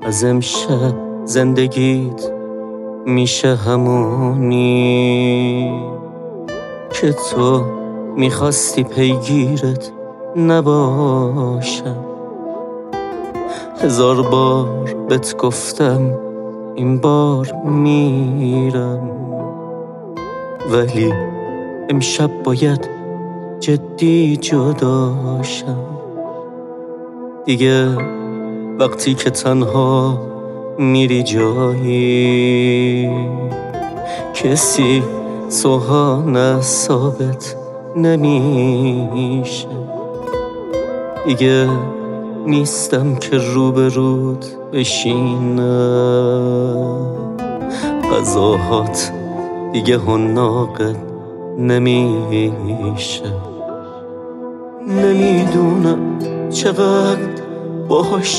از امشب زندگیت میشه همونی که تو میخواستی پیگیرت نباشم. 1000 بار بهت گفتم این بار میرم، ولی امشب باید جدی جداشم. دیگه وقتی که تنها میری جایی کسی سوهان ثابت نمیشه. دیگه نیستم که روبرود بشینم، غذاهات دیگه حناقت نمیشه. نمیدونم چقدر باهاش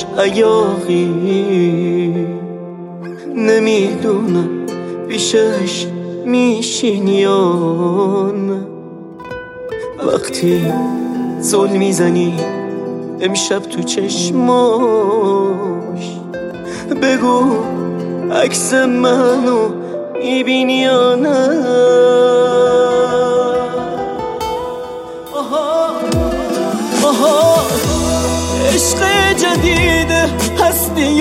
عیاقی، نمیدونم پیشش میشین یا نه. وقتی زل میزنی امشب تو چشماش، بگو عکس منو میبینی یا نه. آها عشق جدید هستی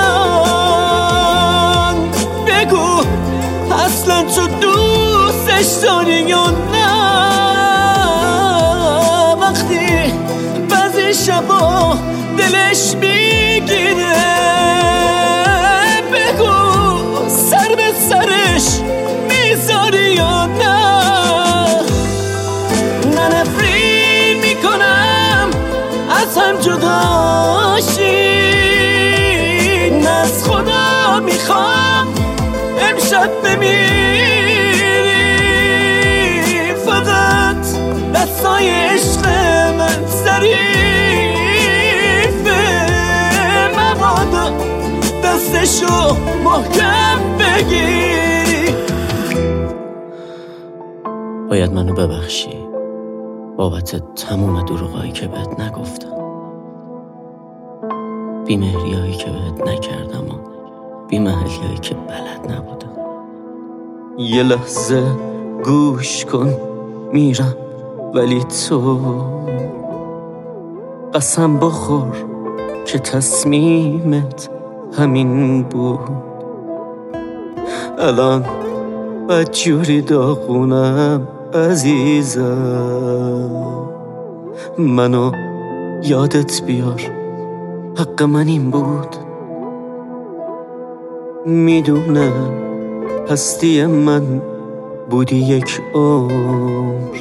من، بگو اصلا تو دوستش داری یا نه. وقتی بعضی شبا دلش میگیره، بگو سر به سرش میذاری یا نه. نه نفرین میکنم از هم جداشی، نه از خدا میخوام امشب بمیری. فقط دستای عشق من ظریفه، مبادا دستشو محکم بگیری. باید منو ببخشی بابت تموم دروغایی که بهت نگفتم، بیمهریایی که بهت نکردم و بیمحلیایی که بلد نبودم. یه لحظه گوش کن میرم، ولی تو قسم بخور که تصمیمت همین بود. الان بدجوری داغونم عزیزم، منو یادت بیار، حق من این بود. میدونم هستی من بودی یک عمر،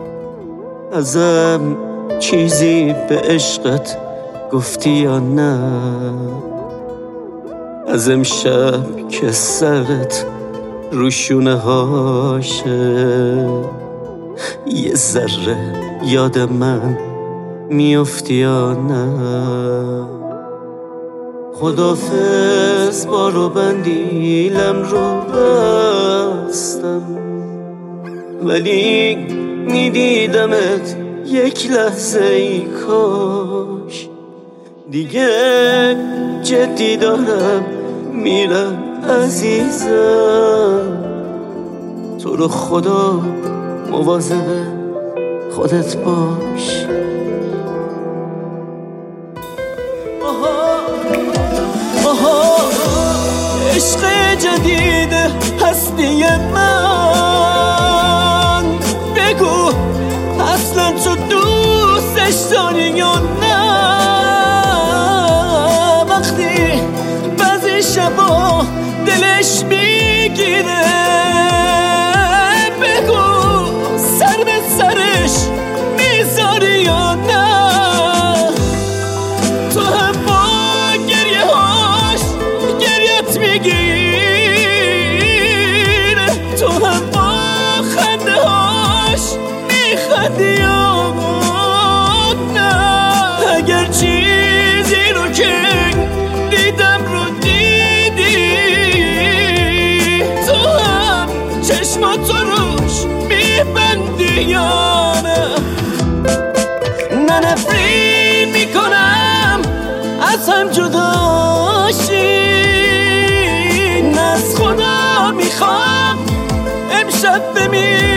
ازم چیزی به عشقت گفتی یا نه. از امشب که سرت روشونه هاشه، یه ذره یاد من میافتی یا نه. خدافظ بارو بندیلم رو بستم، ولی میدیدمت یک لحظه ای کاش. دیگه جدی دارم میرم عزیزم، تو رو خدا مواظب خودت باش. آها عشق جدید هستی من، بگو اصلا تو دوستش داری یا نه. وقتی بعضی شبا دلش میگیره، بگو سر به سرش میذاری یا نه. تو هم با گریه هاش گریت میگیره، تو هم با خنده هاش میخندی یا نه. اگر چیزی رو که دیدم رو دیدی، تو هم چشماتو روش میبندی یا نه. نه نفرین میکنم از هم جداشی، شب بمیرم